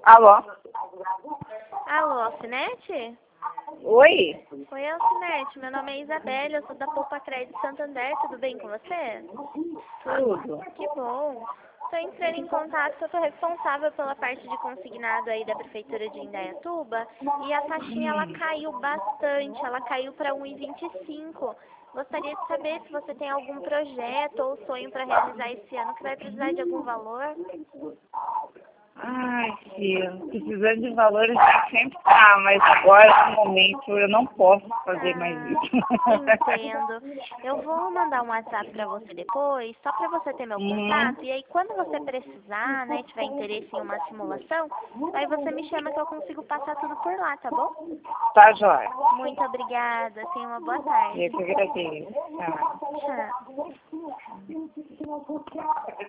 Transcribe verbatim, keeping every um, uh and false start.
Alô? Alô, Alcinete? Oi? Oi, Alcinete. Meu nome é Isabelle, eu sou da Poupa Crédito Santander. Tudo bem com você? Tudo. Que bom. Estou entrando em contato, eu estou responsável pela parte de consignado aí da Prefeitura de Indaiatuba e a taxinha ela caiu bastante, ela caiu para um e vinte e cinco. Gostaria de saber se você tem algum projeto ou sonho para realizar esse ano que vai precisar de algum valor. Ai, filho, precisando de valores sempre tá, mas agora, no momento, eu não posso fazer mais Ah, isso. entendo. Eu vou mandar um WhatsApp para você depois, só para você ter meu Uhum. contato. E aí, quando você precisar, né, tiver interesse em uma simulação, aí você me chama que eu consigo passar tudo por lá, tá bom? Tá, jóia. Muito obrigada. Tenha uma boa Eu tarde. que agradeço. Tá. Tchau.